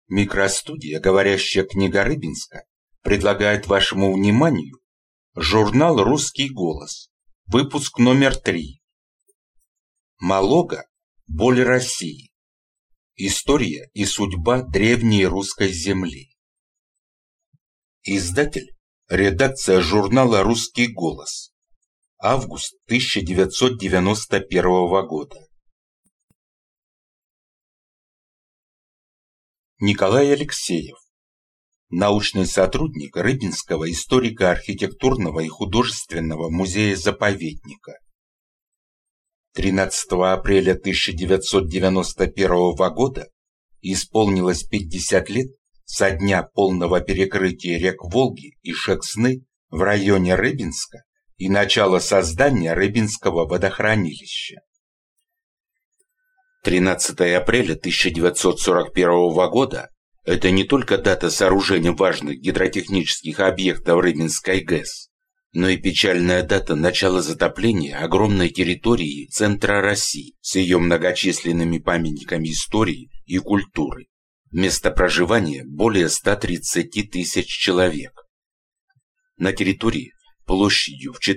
Микростудия «Говорящая книга Рыбинска» предлагает вашему вниманию журнал «Русский голос», выпуск номер 3. Малога – боль России. История и судьба древней русской земли. Издатель – редакция журнала «Русский голос». Август 1991 года. Николай Алексеев, научный сотрудник Рыбинского историко-архитектурного и художественного музея-заповедника. 13 апреля 1991 года исполнилось 50 лет со дня полного перекрытия рек Волги и Шексны в районе Рыбинска и начала создания Рыбинского водохранилища. 13 апреля 1941 года – это не только дата сооружения важных гидротехнических объектов Рыбинской ГЭС, но и печальная дата начала затопления огромной территории центра России с ее многочисленными памятниками истории и культуры. Место проживания более 130 тысяч человек. На территории площадью в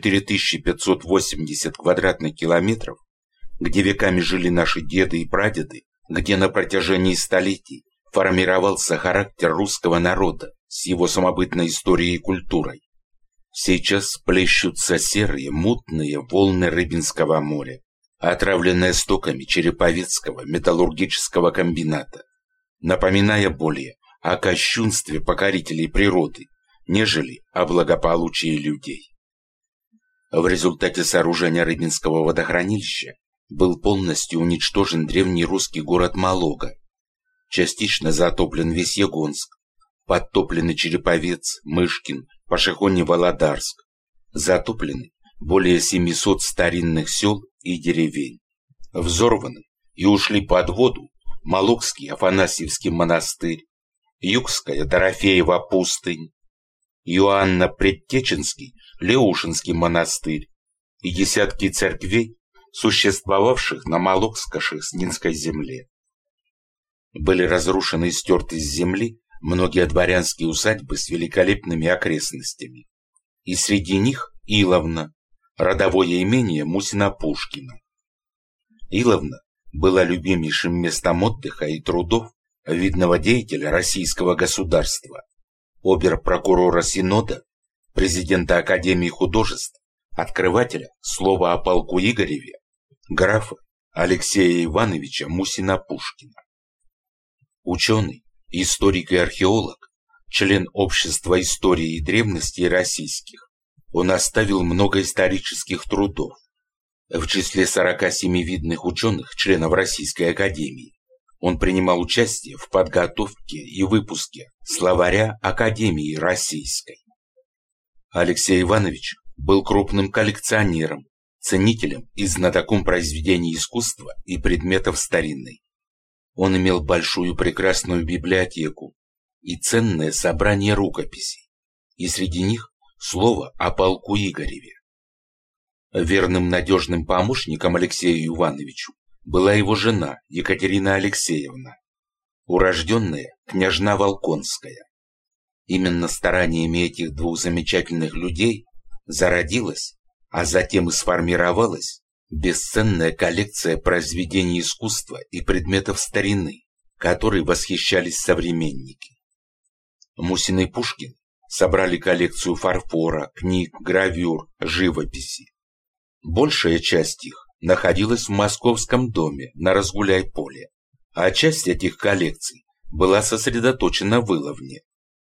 4580 квадратных километров, где веками жили наши деды и прадеды, где на протяжении столетий формировался характер русского народа с его самобытной историей и культурой, сейчас плещутся серые, мутные волны Рыбинского моря, отравленные стоками Череповецкого металлургического комбината, напоминая более о кощунстве покорителей природы, нежели о благополучии людей. В результате сооружения Рыбинского водохранилища был полностью уничтожен древний русский город Малога, частично затоплен весь Егонск, подтоплены Череповец, Мышкин, Пашихонье-Володарск, затоплены более 700 старинных сел и деревень, взорваны и ушли под воду Малогский Афанасьевский монастырь, Югская Дорофеева пустынь, Иоанно-Предтеченский Леушинский монастырь и десятки церквей, существовавших на Малогско-Шекснинской земле. Были разрушены и стерты с земли многие дворянские усадьбы с великолепными окрестностями. И среди них Иловна, родовое имение Мусина-Пушкина. Иловна была любимейшим местом отдыха и трудов видного деятеля российского государства, обер-прокурора Синода, президента Академии художеств, открывателя слова о полку Игореве, графа Алексея Ивановича Мусина-Пушкина. Ученый, историк и археолог, член Общества истории и древностей российских, он оставил много исторических трудов. В числе 47 видных ученых, членов Российской Академии, он принимал участие в подготовке и выпуске словаря Академии Российской. Алексей Иванович был крупным коллекционером, ценителем и знатоком произведений искусства и предметов старинной. Он имел большую прекрасную библиотеку и ценное собрание рукописей, и среди них слово о полку Игореве. Верным надежным помощником Алексею Ивановичу была его жена Екатерина Алексеевна, урожденная княжна Волконская. Именно стараниями этих двух замечательных людей зародилась, а затем и сформировалась бесценная коллекция произведений искусства и предметов старины, которой восхищались современники. Мусин и Пушкин собрали коллекцию фарфора, книг, гравюр, живописи. Большая часть их находилась в Московском доме на Разгуляй-поле, а часть этих коллекций была сосредоточена в Иловне.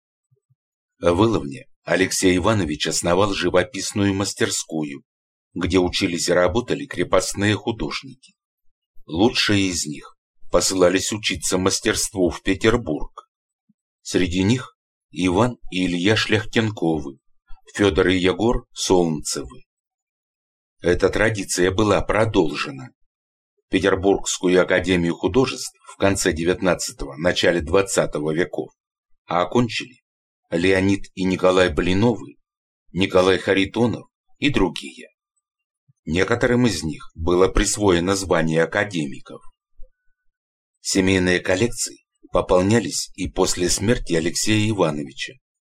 В Иловне Алексей Иванович основал живописную мастерскую, где учились и работали крепостные художники. Лучшие из них посылались учиться мастерству в Петербург. Среди них Иван и Илья Шляхтенковы, Федор и Егор Солнцевы. Эта традиция была продолжена. Петербургскую академию художеств в конце XIX – начале XX веков окончили Леонид и Николай Блиновы, Николай Харитонов и другие. Некоторым из них было присвоено звание академиков. Семейные коллекции пополнялись и после смерти Алексея Ивановича,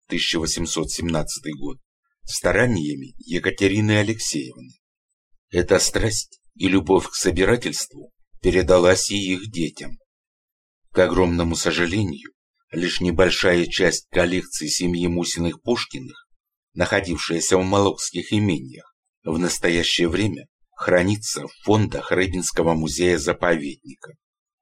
1817 год, стараниями Екатерины Алексеевны. Эта страсть и любовь к собирательству передалась и их детям. К огромному сожалению, лишь небольшая часть коллекции семьи Мусиных-Пушкиных, находившаяся в Молокских имениях, в настоящее время хранится в фондах Рыбинского музея-заповедника.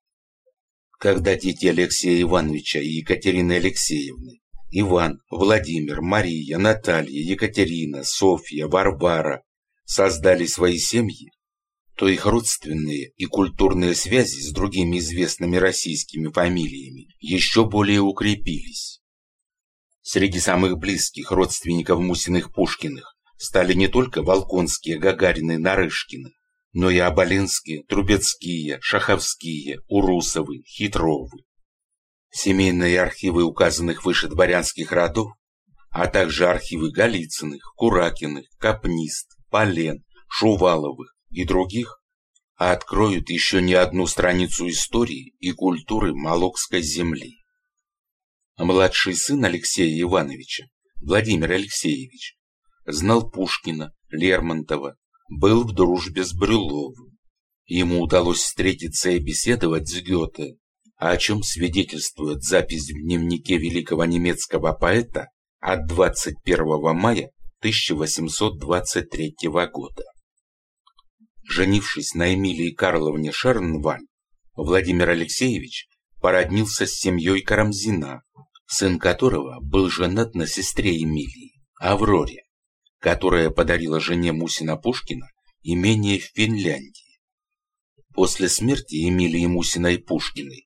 Когда дети Алексея Ивановича и Екатерины Алексеевны, Иван, Владимир, Мария, Наталья, Екатерина, Софья, Варвара, создали свои семьи, то их родственные и культурные связи с другими известными российскими фамилиями еще более укрепились. Среди самых близких родственников Мусиных-Пушкиных стали не только Волконские, Гагарины, Нарышкины, но и Оболенские, Трубецкие, Шаховские, Урусовы, Хитровы. Семейные архивы указанных выше дворянских родов, а также архивы Голицыных, Куракиных, Капнист, Полен, Шуваловых и других откроют еще не одну страницу истории и культуры Молокской земли. Младший сын Алексея Ивановича, Владимир Алексеевич, знал Пушкина, Лермонтова, был в дружбе с Брюловым. Ему удалось встретиться и беседовать с Гёте, о чем свидетельствует запись в дневнике великого немецкого поэта от 21 мая 1823 года. Женившись на Эмилии Карловне Шернваль, Владимир Алексеевич породнился с семьей Карамзина, сын которого был женат на сестре Эмилии, Авроре, которая подарила жене Мусина-Пушкина имение в Финляндии. После смерти Эмилии Мусиной-Пушкиной,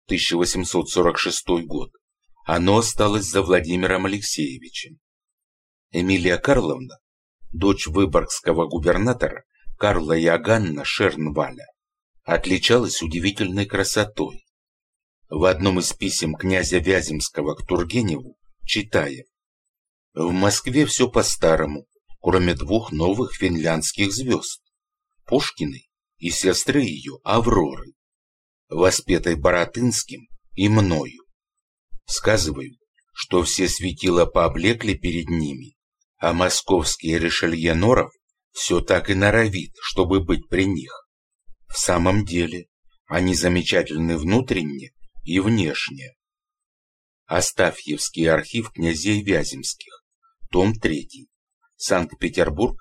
1846 год, оно осталось за Владимиром Алексеевичем. Эмилия Карловна, дочь выборгского губернатора Карла Иоганна Шернваля, отличалась удивительной красотой. В одном из писем князя Вяземского к Тургеневу читаем: «В Москве все по-старому, кроме двух новых финляндских звезд – Пушкиной и сестры ее Авроры, воспетой Баратынским и мною. Сказывают, что все светила пооблекли перед ними, а московский Ришелье Норов все так и норовит, чтобы быть при них. В самом деле, они замечательны внутренне и внешне». Астафьевский архив князей Вяземских, том 3, Санкт-Петербург,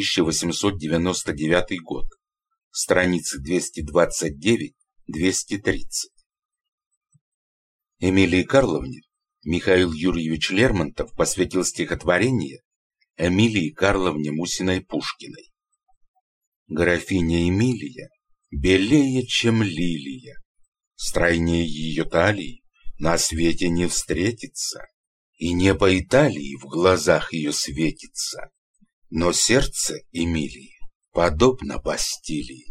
1899 год, страницы 229-230. Эмилии Карловне Михаил Юрьевич Лермонтов посвятил стихотворение Эмилии Карловне Мусиной-Пушкиной. Графиня Эмилия белее, чем лилия, стройнее ее талии на свете не встретится, и небо Италии в глазах ее светится, но сердце Эмилии подобно Бастилии.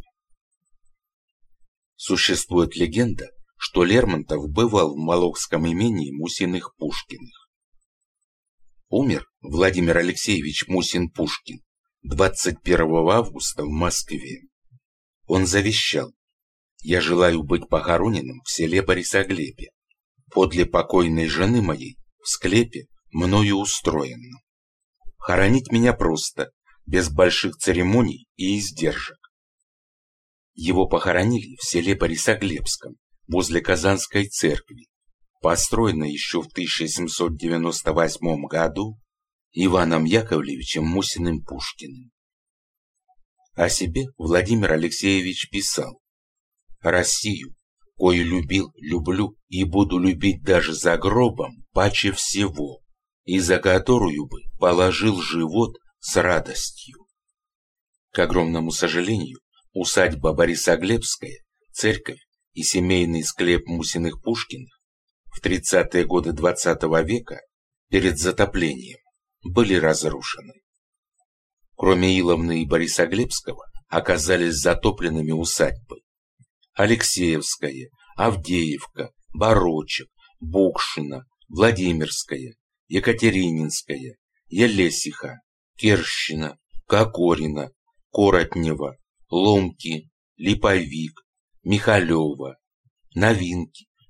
Существует легенда, что Лермонтов бывал в Молокском имении Мусиных-Пушкиных. Умер Владимир Алексеевич Мусин-Пушкин 21 августа в Москве. Он завещал: «Я желаю быть похороненным в селе Борисоглебе, подле покойной жены моей, в склепе, мною устроенном. Хоронить меня просто, без больших церемоний и издержек». Его похоронили в селе Борисоглебском, возле Казанской церкви, построенной еще в 1798 году Иваном Яковлевичем Мусиным-Пушкиным. О себе Владимир Алексеевич писал: «Россию, кою любил, люблю и буду любить даже за гробом паче всего, и за которую бы положил живот с радостью». К огромному сожалению, усадьба Борисоглебская, церковь и семейный склеп Мусиных-Пушкиных в 30-е годы XX века перед затоплением были разрушены. Кроме Иловны и Борисоглебского оказались затопленными усадьбы Алексеевская, Авдеевка, Барочек, Букшина, Владимирская, Екатерининская, Елесиха, Керщина, Кокорина, Коротнева, Ломки, Липовик, Михалева, Новинки,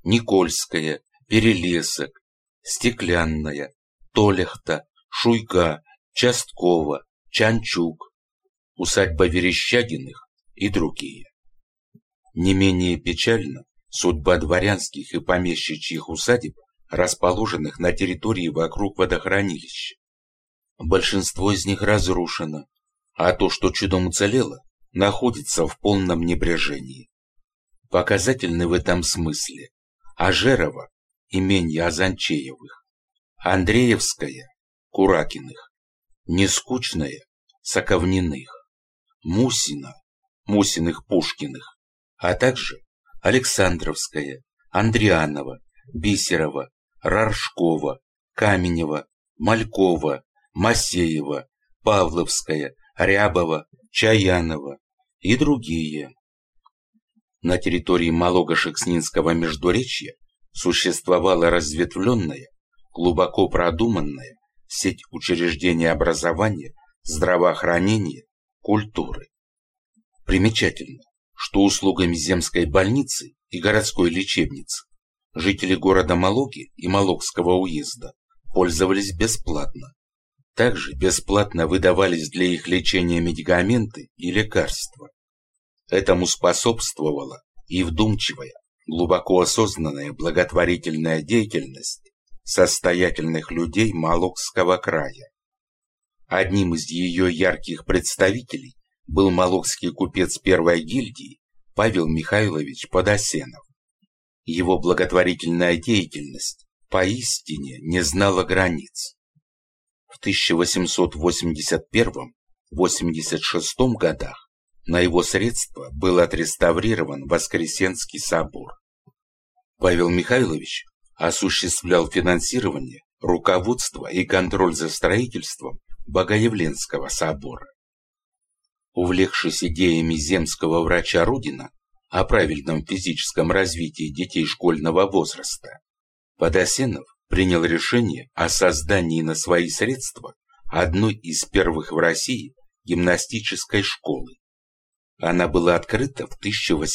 Никольская, Перелесок, Стеклянная, Толехта, Шуйга, Часткова, Чанчук, усадьба Верещагиных и другие. Не менее печальна судьба дворянских и помещичьих усадеб, расположенных на территории вокруг водохранилища. Большинство из них разрушено, а то, что чудом уцелело, находится в полном небрежении. Показательны в этом смысле Ажерово, имение Азанчеевых, Андреевская, Куракиных, Нескучная, Соковниных, Мусина, Мусиных-Пушкиных, а также Александровская, Андрианова, Бисерова, Раршкова, Каменева, Малькова, Масеева, Павловская, Рябова, Чаянова и другие. На территории Малого-Шекснинского междуречья существовала разветвленная, глубоко продуманная сеть учреждений образования, здравоохранения, культуры. Примечательно, что услугами земской больницы и городской лечебницы жители города Малоги и Малогского уезда пользовались бесплатно. Также бесплатно выдавались для их лечения медикаменты и лекарства. Этому способствовала и вдумчивая, глубоко осознанная благотворительная деятельность состоятельных людей Малогского края. Одним из ее ярких представителей был малогский купец первой гильдии Павел Михайлович Подосенов. Его благотворительная деятельность поистине не знала границ. В 1881-86 годах на его средства был отреставрирован Воскресенский собор. Павел Михайлович осуществлял финансирование, руководство и контроль за строительством Богоявленского собора. Увлекшись идеями земского врача Рудина о правильном физическом развитии детей школьного возраста, Подосенов принял решение о создании на свои средства одной из первых в России гимнастической школы. Она была открыта в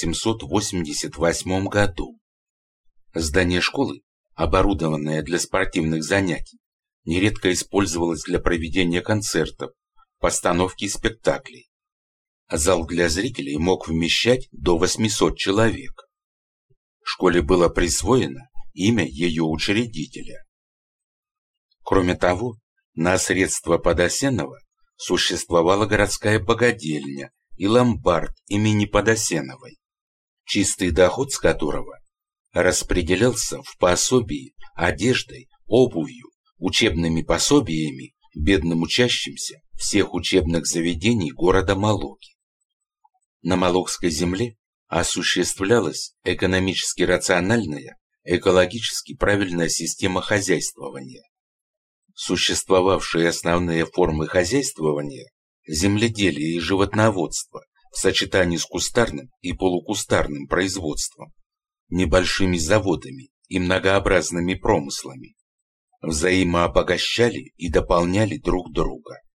1888 году. Здание школы, оборудованное для спортивных занятий, нередко использовалось для проведения концертов, постановки спектаклей. Зал для зрителей мог вмещать до 800 человек. Школе было присвоено имя ее учредителя. Кроме того, на средства Подосенова существовала городская богадельня и ломбард имени Подосеновой, чистый доход с которого распределялся в пособии одеждой, обувью, учебными пособиями бедным учащимся всех учебных заведений города Малоги. На Малогской земле осуществлялась экономически рациональная, экологически правильная система хозяйствования. Существовавшие основные формы хозяйствования – земледелие и животноводство в сочетании с кустарным и полукустарным производством, небольшими заводами и многообразными промыслами – взаимообогащали и дополняли друг друга.